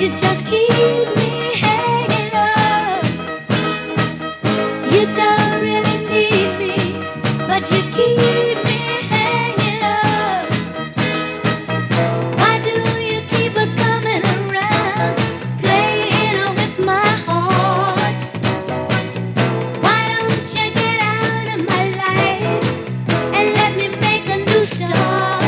just keep me hanging up. You don't really need me, but you keep me hanging up. Why do you keep a coming around, playing with my heart? Why don't you get out of my life and let me make a new start?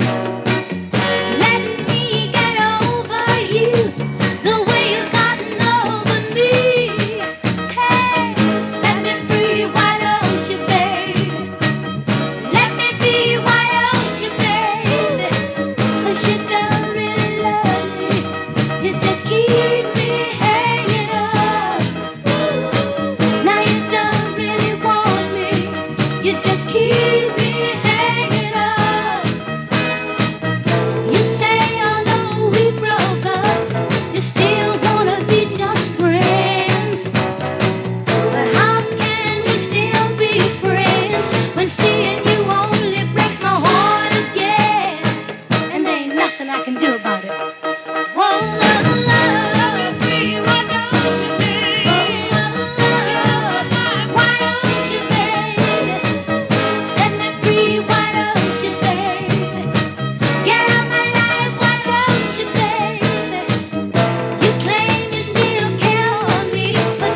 Let me get over you the way you've gotten over me. Hey, set me free, why don't you, babe? Let me be, why don't you, baby? 'Cause you don't really love me, you just keep me hanging up. Now you don't really want me, you just keep me hanging up. You say although we broke up, you still